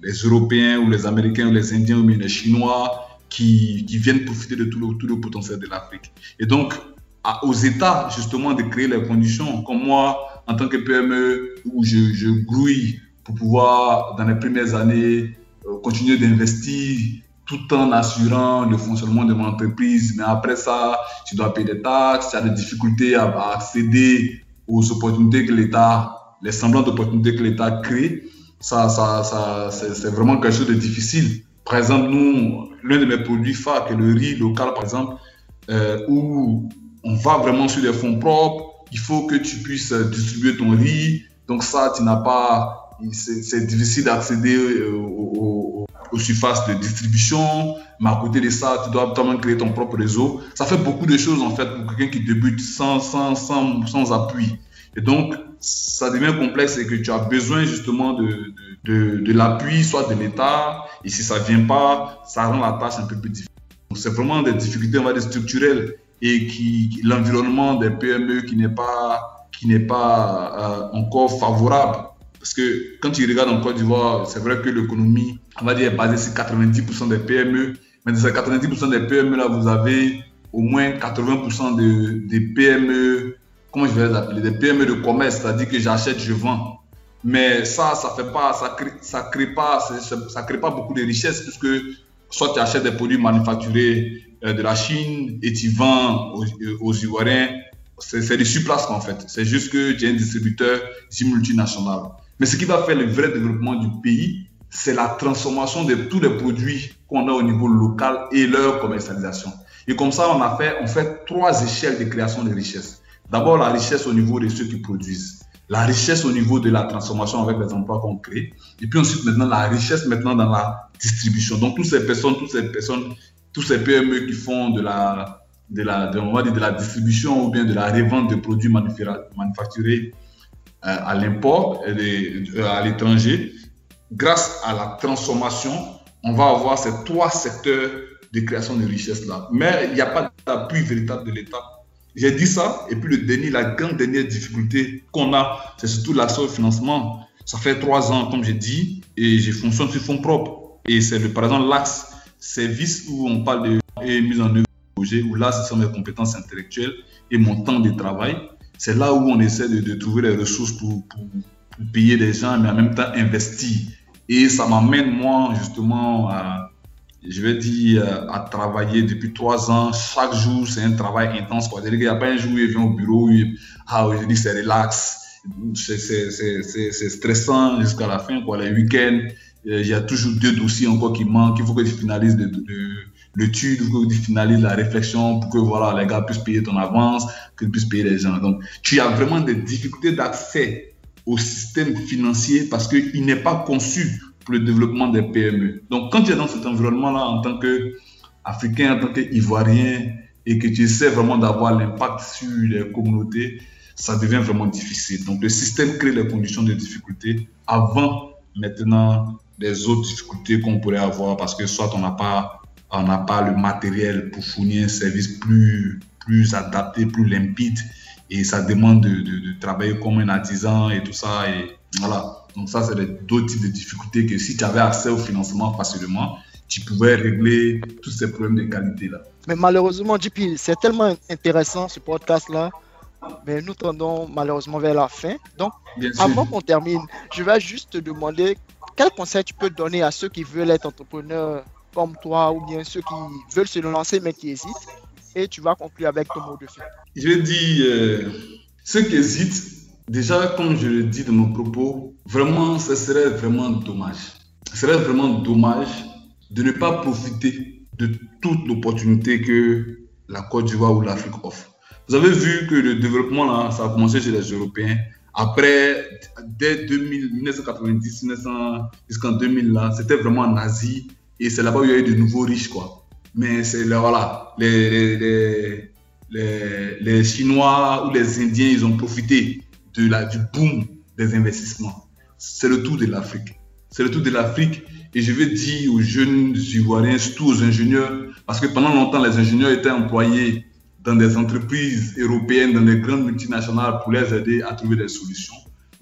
les Européens ou les Américains ou les Indiens ou bien les Chinois qui, qui viennent profiter de tout le, tout le potentiel de l'Afrique. Et donc, à, aux États, justement, de créer les conditions, comme moi, en tant que P M E, où je, je grouille pour pouvoir, dans les premières années, euh, continuer d'investir tout en assurant le fonctionnement de mon entreprise. Mais après ça, tu dois payer des taxes, tu as des difficultés à, à accéder aux opportunités que l'État, les semblants d'opportunités que l'État crée. Ça, ça, ça, c'est, c'est vraiment quelque chose de difficile. Par exemple, nous, l'un de mes produits phares, qui est le riz local, par exemple, euh, où on va vraiment sur des fonds propres, il faut que tu puisses distribuer ton riz. Donc ça, tu n'as pas, c'est, c'est difficile d'accéder aux, aux, aux surfaces de distribution. Mais à côté de ça, tu dois toi-même créer ton propre réseau. Ça fait beaucoup de choses, en fait, pour quelqu'un qui débute sans, sans, sans, sans appui. Et donc, ça devient complexe et que tu as besoin justement de, de, de, de l'appui, soit de l'État, et si ça ne vient pas, ça rend la tâche un peu plus difficile. Donc, c'est vraiment des difficultés, on va dire, structurelles et qui, l'environnement des P M E qui n'est pas, qui n'est pas euh, encore favorable. Parce que quand tu regardes en Côte d'Ivoire, c'est vrai que l'économie, on va dire, est basée sur quatre-vingt-dix pour cent des P M E, mais dans ces quatre-vingt-dix pour cent des P M E, là, vous avez au moins quatre-vingts pour cent de, des P M E, comment je vais les appeler, des P M E de commerce, c'est-à-dire que j'achète, je vends. Mais ça, ça fait pas, ça crée, ça crée pas, ça crée pas beaucoup de richesses puisque soit tu achètes des produits manufacturés euh, de la Chine et tu vends aux, aux Ivoiriens, c'est, c'est du surplacement en fait. C'est juste que tu es un distributeur multinational. Mais ce qui va faire le vrai développement du pays, c'est la transformation de tous les produits qu'on a au niveau local et leur commercialisation. Et comme ça, on a fait, on fait trois échelles de création de richesses. D'abord, la richesse au niveau de ceux qui produisent. La richesse au niveau de la transformation avec les emplois qu'on crée. Et puis ensuite, maintenant, la richesse maintenant dans la distribution. Donc, toutes ces personnes, toutes ces personnes, tous ces P M E qui font de la, de la, de, on va dire de la distribution ou bien de la revente de produits manufacturés euh, à l'import et de, euh, à l'étranger, grâce à la transformation, on va avoir ces trois secteurs de création de richesse-là. Mais il n'y a pas d'appui véritable de l'État. J'ai dit ça, et puis le dernier, la grande dernière difficulté qu'on a, c'est surtout l'accès au financement. Ça fait trois ans, comme j'ai dit, et je fonctionne sur fonds propres. Et c'est le, par exemple l'axe service où on parle de et mise en œuvre de projet, où là, ce sont mes compétences intellectuelles et mon temps de travail. C'est là où on essaie de, de trouver les ressources pour, pour, pour payer des gens, mais en même temps investir. Et ça m'amène, moi, justement, à... je vais dire, à travailler depuis trois ans. Chaque jour, c'est un travail intense. Il n'y a pas un jour où il vient au bureau, il, ah, aujourd'hui, c'est relax. C'est, c'est, c'est, c'est, c'est stressant jusqu'à la fin, quoi. Les week-ends, il y a toujours deux dossiers encore qui manquent. Il faut que tu finalises de, de, de, l'étude, il faut que tu finalises la réflexion pour que voilà, les gars puissent payer ton avance, que tu puisses payer les gens. Donc, tu as vraiment des difficultés d'accès au système financier parce qu'il n'est pas conçu pour le développement des P M E. Donc, quand tu es dans cet environnement-là, en tant qu'Africain, en tant qu'Ivoirien, et que tu essaies vraiment d'avoir l'impact sur les communautés, ça devient vraiment difficile. Donc, le système crée les conditions de difficulté avant, maintenant, les autres difficultés qu'on pourrait avoir parce que soit on n'a pas, on n'a pas le matériel pour fournir un service plus, plus adapté, plus limpide, et ça demande de, de, de travailler comme un artisan et tout ça, et voilà. Donc ça, c'est d'autres types de difficultés que si tu avais accès au financement facilement, tu pouvais régler tous ces problèmes de qualité-là. Mais malheureusement, J P, c'est tellement intéressant ce podcast-là, mais nous tendons malheureusement vers la fin. Donc, avant qu'on termine, je vais juste te demander quel conseil tu peux donner à ceux qui veulent être entrepreneurs comme toi ou bien ceux qui veulent se lancer mais qui hésitent, et tu vas conclure avec ton mot de fin. Je dis, euh, ceux qui hésitent, déjà, comme je le dis dans mon propos, vraiment, ce serait vraiment dommage. Ce serait vraiment dommage de ne pas profiter de toute l'opportunité que la Côte d'Ivoire ou l'Afrique offre. Vous avez vu que le développement, là, ça a commencé chez les Européens. Après, dès deux mille, dix-neuf cent quatre-vingt-dix, dix-neuf cents, jusqu'en deux mille, là, c'était vraiment en Asie. Et c'est là-bas où il y a eu de nouveaux riches, quoi. Mais c'est là, voilà, les, les, les, les, les Chinois ou les Indiens, ils ont profité de la, du boom des investissements. C'est le tour de l'Afrique. C'est le tour de l'Afrique. Et je veux dire aux jeunes Ivoiriens, surtout aux ingénieurs, parce que pendant longtemps, les ingénieurs étaient employés dans des entreprises européennes, dans des grandes multinationales pour les aider à trouver des solutions.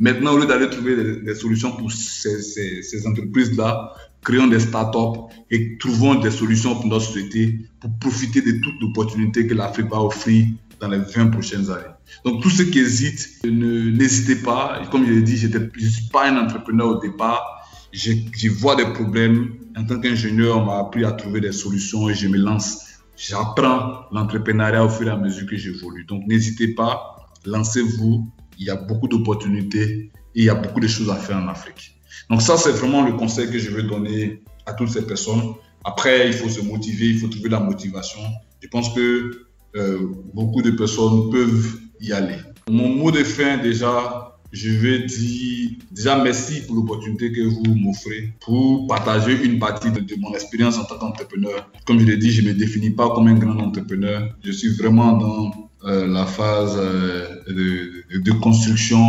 Maintenant, au lieu d'aller trouver des, des solutions pour ces, ces, ces entreprises-là, créons des startups et trouvons des solutions pour notre société pour profiter de toutes les opportunités que l'Afrique va offrir dans les vingt prochaines années. Donc, tous ceux qui hésitent, ne, n'hésitez pas. Comme je l'ai dit, je ne suis pas un entrepreneur au départ. Je, je vois des problèmes. En tant qu'ingénieur, on m'a appris à trouver des solutions et je me lance. J'apprends l'entrepreneuriat au fur et à mesure que j'évolue. Donc, n'hésitez pas, lancez-vous. Il y a beaucoup d'opportunités et il y a beaucoup de choses à faire en Afrique. Donc ça, c'est vraiment le conseil que je veux donner à toutes ces personnes. Après, il faut se motiver, il faut trouver la motivation. Je pense que euh, beaucoup de personnes peuvent y aller. Mon mot de fin, déjà, je vais dire déjà merci pour l'opportunité que vous m'offrez pour partager une partie de, de mon expérience en tant qu'entrepreneur. Comme je l'ai dit, je ne me définis pas comme un grand entrepreneur. Je suis vraiment dans euh, la phase euh, de, de, de construction.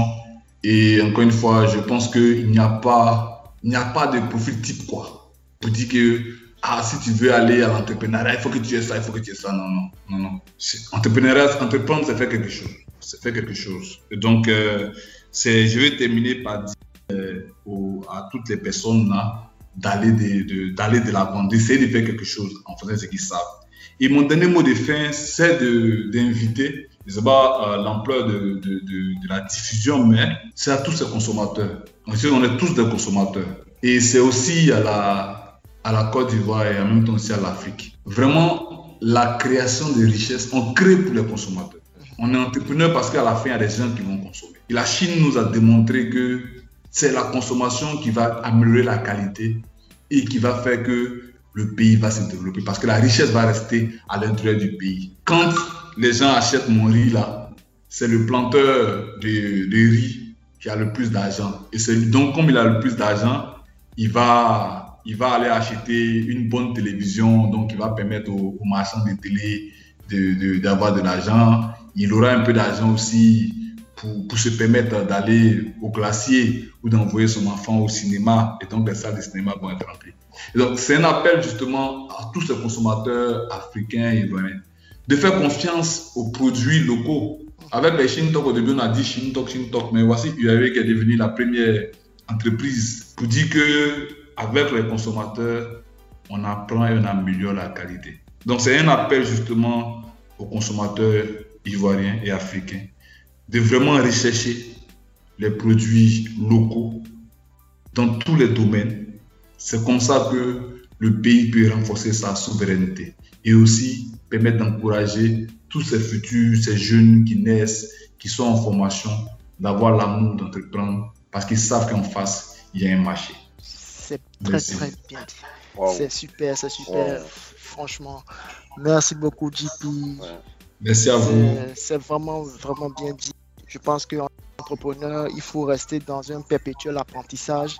Et encore une fois, je pense qu'il n'y a pas, il n'y a pas de profil type, quoi. Pour dire que, ah, si tu veux aller à l'entrepreneuriat, il faut que tu aies ça, il faut que tu aies ça. Non, non, non, non. Entrepreneuriat, entreprendre, c'est faire quelque chose. C'est faire quelque chose. Et donc, euh, c'est, je vais terminer par dire euh, aux, à toutes les personnes là, d'aller de, de, d'aller de l'avant, d'essayer de faire quelque chose en faisant ce qu'ils savent. Et mon dernier mot de fin, c'est de, d'inviter, je ne sais pas euh, l'ampleur de, de, de, de la diffusion, mais c'est à tous ces consommateurs. Donc, on est tous des consommateurs. Et c'est aussi à la, à la Côte d'Ivoire et en même temps aussi à l'Afrique. Vraiment, la création de richesses, on crée pour les consommateurs. On est entrepreneur parce qu'à la fin, il y a des gens qui vont consommer. Et la Chine nous a démontré que c'est la consommation qui va améliorer la qualité et qui va faire que le pays va se développer parce que la richesse va rester à l'intérieur du pays. Quand les gens achètent mon riz là, c'est le planteur de, de riz qui a le plus d'argent. Et c'est, donc, comme il a le plus d'argent, il va, il va aller acheter une bonne télévision, donc il va permettre aux, aux marchands de télé de, de, d'avoir de l'argent. Il aura un peu d'argent aussi pour, pour se permettre d'aller au glacier ou d'envoyer son enfant au cinéma. Et donc, les salles de cinéma vont être remplies. Et donc, c'est un appel justement à tous ces consommateurs africains et ivoiriens de faire confiance aux produits locaux. Avec les Shintok, au début, on a dit Shintok, Shintok, mais voici U A V qui est devenue la première entreprise pour dire qu'avec les consommateurs, on apprend et on améliore la qualité. Donc, c'est un appel justement aux consommateurs ivoiriens et africains de vraiment rechercher les produits locaux dans tous les domaines. C'est comme ça que le pays peut renforcer sa souveraineté et aussi permettre d'encourager tous ces futurs, ces jeunes qui naissent, qui sont en formation, d'avoir l'amour d'entreprendre parce qu'ils savent qu'en face, il y a un marché. C'est très, Merci. Très bien dit. Wow. C'est super, c'est super, wow. Franchement. Merci beaucoup, J P. Ouais. Merci à vous. C'est, c'est vraiment, vraiment bien dit. Je pense qu'en entrepreneur, il faut rester dans un perpétuel apprentissage.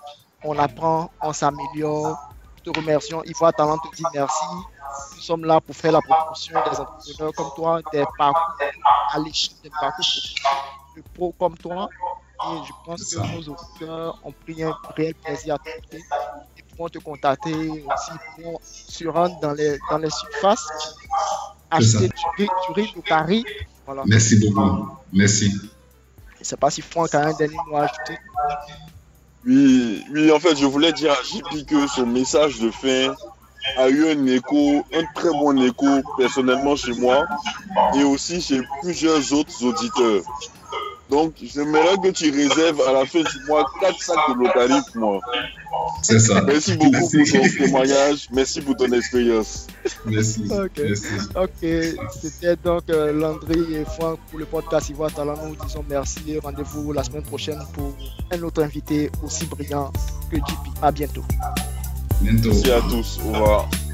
On apprend, on s'améliore. Nous te remercions. Ivoire Talent te dit merci. Nous sommes là pour faire la promotion des entrepreneurs comme toi, des parcours à l'échelle, des parcours de pros comme toi. Et je pense que nos auditeurs ont pris un réel plaisir à t'écouter. Ils pourront te contacter aussi, ils pourront se rendre dans les, dans les surfaces, acheter du riz, du riz, du carré. Voilà. Merci beaucoup. Merci. Je ne sais pas si Franck a un dernier mot à ajouter. Oui, oui, en fait, je voulais dire à J P que son message de fin a eu un écho, un très bon écho personnellement chez moi et aussi chez plusieurs autres auditeurs. Donc, j'aimerais que tu réserves à la fin du mois quatre sacs de Lotari pour moi. C'est ça. Merci beaucoup Merci. pour ton témoignage. Merci pour ton expérience. Merci. Ok. Merci. Ok. C'était donc euh, Landry et Franck pour le podcast Ivoire Talent. Nous vous disons merci et rendez-vous la semaine prochaine pour un autre invité aussi brillant que J P. À bientôt. Bientôt. Merci à tous. Au revoir.